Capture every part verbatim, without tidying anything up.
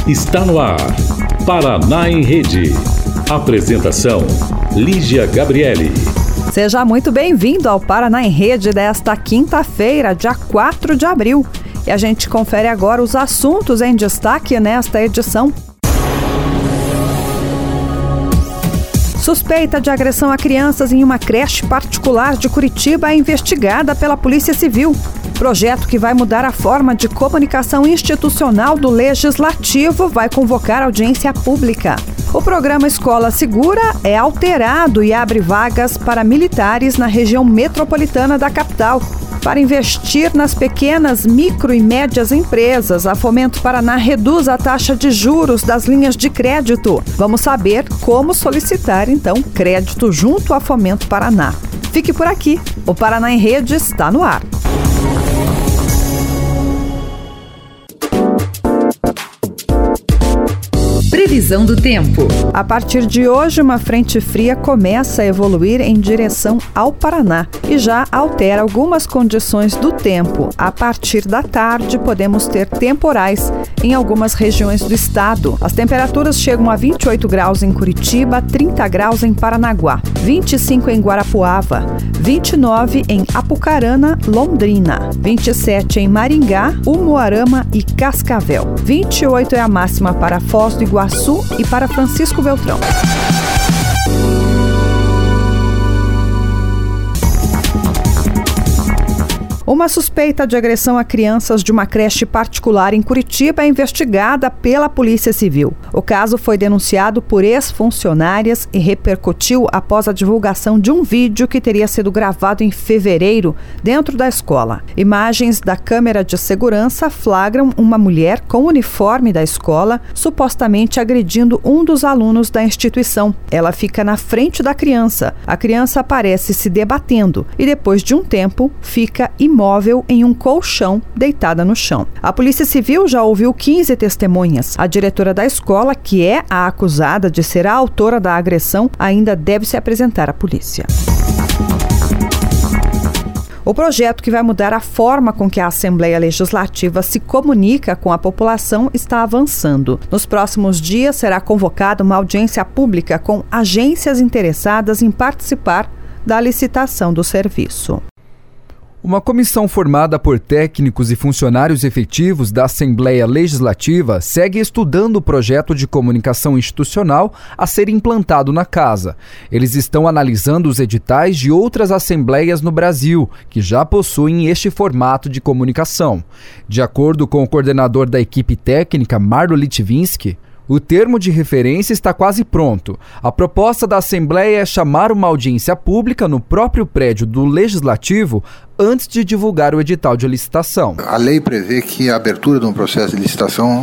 Está no ar, Paraná em Rede. Apresentação, Lígia Gabriele. Seja muito bem-vindo ao Paraná em Rede desta quinta-feira, dia quatro de abril. E a gente confere agora os assuntos em destaque nesta edição. Suspeita de agressão a crianças em uma creche particular de Curitiba é investigada pela Polícia Civil. Projeto que vai mudar a forma de comunicação institucional do Legislativo vai convocar audiência pública. O programa Escola Segura é alterado e abre vagas para militares na região metropolitana da capital. Para investir nas pequenas, micro e médias empresas, a Fomento Paraná reduz a taxa de juros das linhas de crédito. Vamos saber como solicitar, então, crédito junto à Fomento Paraná. Fique por aqui. O Paraná em Rede está no ar. Previsão do tempo. A partir de hoje, uma frente fria começa a evoluir em direção ao Paraná e já altera algumas condições do tempo. A partir da tarde, podemos ter temporais em algumas regiões do estado. As temperaturas chegam a vinte e oito graus em Curitiba, trinta graus em Paranaguá, vinte e cinco em Guarapuava, vinte e nove em Apucarana, Londrina, vinte e sete em Maringá, Umuarama e Cascavel. vinte e oito é a máxima para Foz do Iguaçu e para Francisco Beltrão. Uma suspeita de agressão a crianças de uma creche particular em Curitiba é investigada pela Polícia Civil. O caso foi denunciado por ex-funcionárias e repercutiu após a divulgação de um vídeo que teria sido gravado em fevereiro dentro da escola. Imagens da câmera de segurança flagram uma mulher com o uniforme da escola supostamente agredindo um dos alunos da instituição. Ela fica na frente da criança. A criança aparece se debatendo e depois de um tempo fica imóvel móvel em um colchão, deitada no chão. A Polícia Civil já ouviu quinze testemunhas. A diretora da escola, que é a acusada de ser a autora da agressão, ainda deve se apresentar à polícia. O projeto que vai mudar a forma com que a Assembleia Legislativa se comunica com a população está avançando. Nos próximos dias será convocada uma audiência pública com agências interessadas em participar da licitação do serviço. Uma comissão formada por técnicos e funcionários efetivos da Assembleia Legislativa segue estudando o projeto de comunicação institucional a ser implantado na Casa. Eles estão analisando os editais de outras assembleias no Brasil, que já possuem este formato de comunicação. De acordo com o coordenador da equipe técnica, Marlo Litvinsky, o termo de referência está quase pronto. A proposta da Assembleia é chamar uma audiência pública no próprio prédio do Legislativo antes de divulgar o edital de licitação. A lei prevê que a abertura de um processo de licitação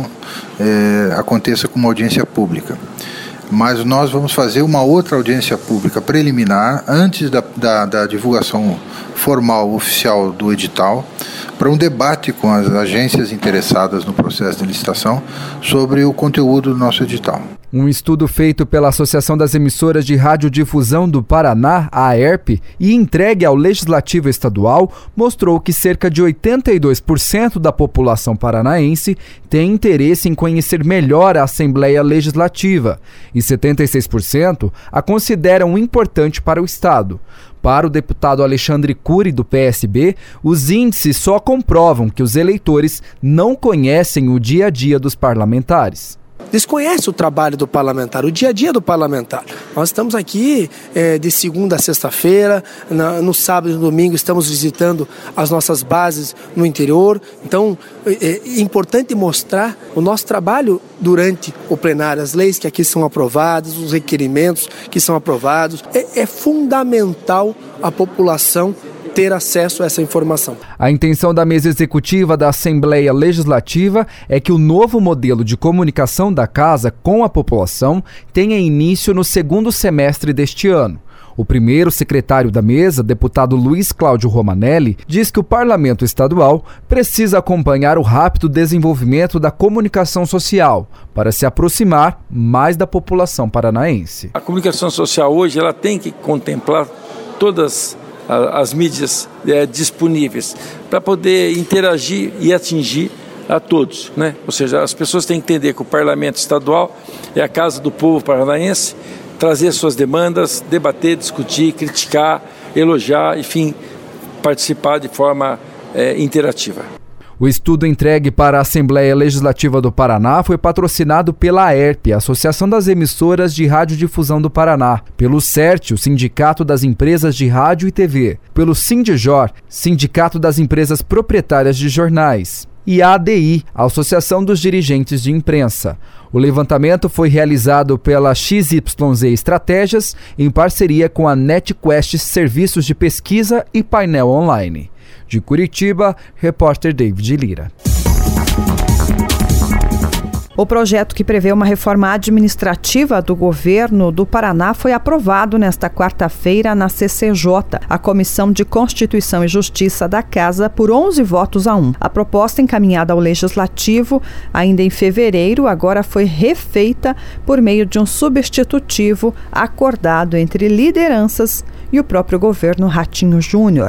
é, aconteça com uma audiência pública. Mas nós vamos fazer uma outra audiência pública preliminar antes da, da, da divulgação formal oficial do edital, para um debate com as agências interessadas no processo de licitação sobre o conteúdo do nosso edital. Um estudo feito pela Associação das Emissoras de Radiodifusão do Paraná, a AERP, e entregue ao Legislativo Estadual, mostrou que cerca de oitenta e dois por cento da população paranaense tem interesse em conhecer melhor a Assembleia Legislativa e setenta e seis por cento a consideram importante para o Estado. Para o deputado Alexandre Cury, do P S B, os índices só comprovam que os eleitores não conhecem o dia a dia dos parlamentares. Desconhece o trabalho do parlamentar, o dia a dia do parlamentar. Nós estamos aqui é, de segunda a sexta-feira, na, no sábado e no domingo estamos visitando as nossas bases no interior. Então é, é importante mostrar o nosso trabalho durante o plenário, as leis que aqui são aprovadas, os requerimentos que são aprovados. É, é fundamental a população ter acesso a essa informação. A intenção da mesa executiva da Assembleia Legislativa é que o novo modelo de comunicação da Casa com a população tenha início no segundo semestre deste ano. O primeiro secretário da mesa, deputado Luiz Cláudio Romanelli, diz que o Parlamento Estadual precisa acompanhar o rápido desenvolvimento da comunicação social para se aproximar mais da população paranaense. A comunicação social hoje ela tem que contemplar todas as mídias é, disponíveis para poder interagir e atingir a todos, né? Ou seja, as pessoas têm que entender que o Parlamento Estadual é a casa do povo paranaense, trazer suas demandas, debater, discutir, criticar, elogiar, enfim, participar de forma é, interativa. O estudo entregue para a Assembleia Legislativa do Paraná foi patrocinado pela AERP, Associação das Emissoras de Radiodifusão do Paraná, pelo CERT, o Sindicato das Empresas de Rádio e T V, pelo Sindijor, Sindicato das Empresas Proprietárias de Jornais, e a ADI, a Associação dos Dirigentes de Imprensa. O levantamento foi realizado pela X Y Z Estratégias, em parceria com a NetQuest Serviços de Pesquisa e Painel Online. De Curitiba, repórter David Lira. O projeto que prevê uma reforma administrativa do governo do Paraná foi aprovado nesta quarta-feira na C C J, a Comissão de Constituição e Justiça da Casa, por onze votos a um. A proposta encaminhada ao Legislativo ainda em fevereiro agora foi refeita por meio de um substitutivo acordado entre lideranças e o próprio governo Ratinho Júnior.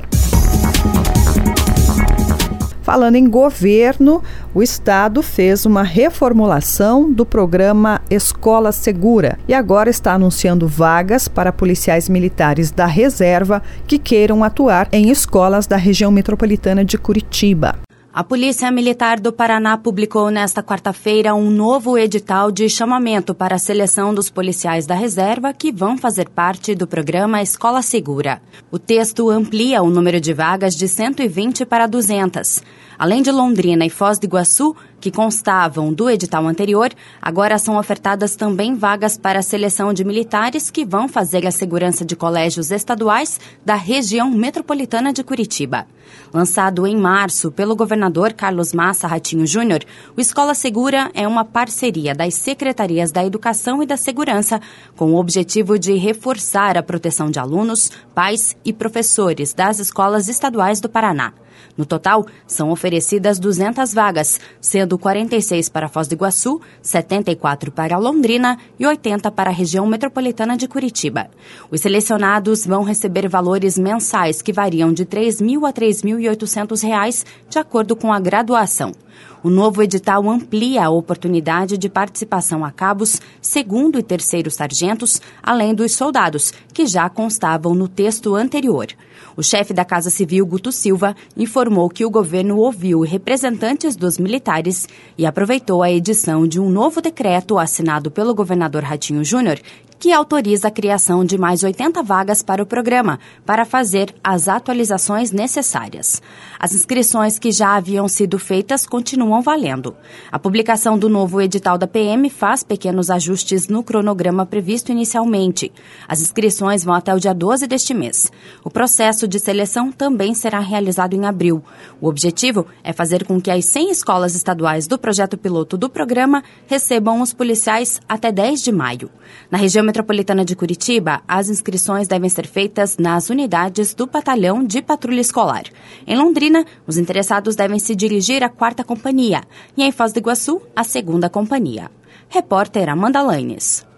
Falando em governo, o Estado fez uma reformulação do programa Escola Segura e agora está anunciando vagas para policiais militares da reserva que queiram atuar em escolas da região metropolitana de Curitiba. A Polícia Militar do Paraná publicou nesta quarta-feira um novo edital de chamamento para a seleção dos policiais da reserva que vão fazer parte do programa Escola Segura. O texto amplia o número de vagas de cento e vinte para duzentas. Além de Londrina e Foz do Iguaçu, que constavam do edital anterior, agora são ofertadas também vagas para a seleção de militares que vão fazer a segurança de colégios estaduais da região metropolitana de Curitiba. Lançado em março pelo governador Carlos Massa Ratinho Júnior, o Escola Segura é uma parceria das Secretarias da Educação e da Segurança com o objetivo de reforçar a proteção de alunos, pais e professores das escolas estaduais do Paraná. No total, são oferecidas duzentas vagas, sendo quarenta e seis para Foz do Iguaçu, setenta e quatro para Londrina e oitenta para a região metropolitana de Curitiba. Os selecionados vão receber valores mensais que variam de três mil a três mil e oitocentos reais, de acordo com a graduação. O novo edital amplia a oportunidade de participação a cabos, segundo e terceiro sargentos, além dos soldados, que já constavam no texto anterior. O chefe da Casa Civil, Guto Silva, informou que o governo ouviu representantes dos militares e aproveitou a edição de um novo decreto assinado pelo governador Ratinho Júnior, que autoriza a criação de mais oitenta vagas para o programa, para fazer as atualizações necessárias. As inscrições que já haviam sido feitas continuam valendo. A publicação do novo edital da P M faz pequenos ajustes no cronograma previsto inicialmente. As inscrições vão até o dia doze deste mês. O processo de seleção também será realizado em abril. O objetivo é fazer com que as cem escolas estaduais do projeto piloto do programa recebam os policiais até dez de maio. Na região metropolitana de Curitiba, as inscrições devem ser feitas nas unidades do Batalhão de Patrulha Escolar. Em Londrina, os interessados devem se dirigir à quarta companhia e em Foz do Iguaçu, à segunda companhia. Repórter Amanda Laines.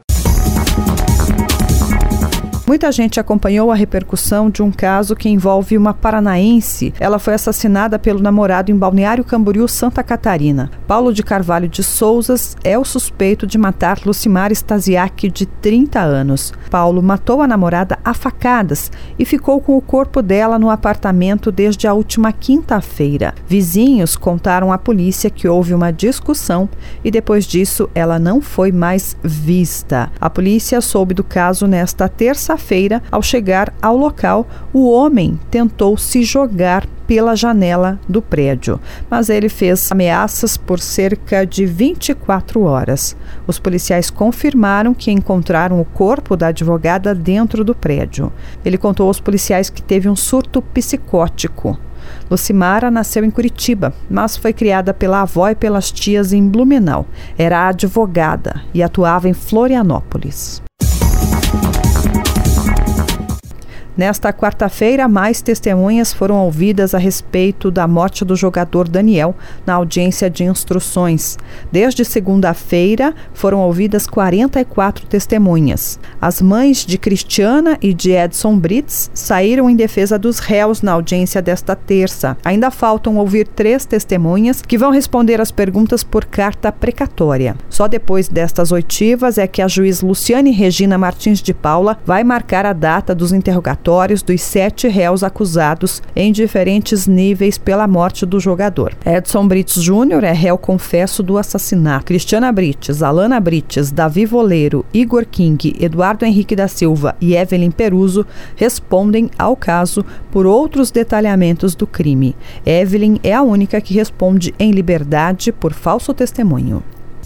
Muita gente acompanhou a repercussão de um caso que envolve uma paranaense. Ela foi assassinada pelo namorado em Balneário Camboriú, Santa Catarina. Paulo de Carvalho de Souzas é o suspeito de matar Lucimar Stasiak, de trinta anos. Paulo matou a namorada a facadas e ficou com o corpo dela no apartamento desde a última quinta-feira. Vizinhos contaram à polícia que houve uma discussão e depois disso ela não foi mais vista. A polícia soube do caso nesta terça-feira. Feira, ao chegar ao local, o homem tentou se jogar pela janela do prédio, mas ele fez ameaças por cerca de vinte e quatro horas. Os policiais confirmaram que encontraram o corpo da advogada dentro do prédio. Ele contou aos policiais que teve um surto psicótico. Lucimara nasceu em Curitiba, mas foi criada pela avó e pelas tias em Blumenau. Era advogada e atuava em Florianópolis. Nesta quarta-feira, mais testemunhas foram ouvidas a respeito da morte do jogador Daniel na audiência de instruções. Desde segunda-feira, foram ouvidas quarenta e quatro testemunhas. As mães de Cristiana e de Edson Brits saíram em defesa dos réus na audiência desta terça. Ainda faltam ouvir três testemunhas que vão responder as perguntas por carta precatória. Só depois destas oitivas é que a juiz Luciane Regina Martins de Paula vai marcar a data dos interrogatórios dos sete réus acusados em diferentes níveis pela morte do jogador. Edson Brits Júnior é réu confesso do assassinato. Cristiana Brits, Alana Brits, Davi Voleiro, Igor King, Eduardo Henrique da Silva e Evelyn Peruso respondem ao caso por outros detalhamentos do crime. Evelyn é a única que responde em liberdade por falso testemunho.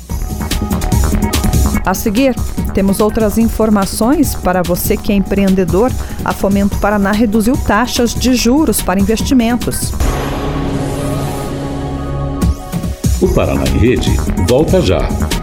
A seguir, temos outras informações para você que é empreendedor. A Fomento Paraná reduziu taxas de juros para investimentos. O Paraná em Rede volta já.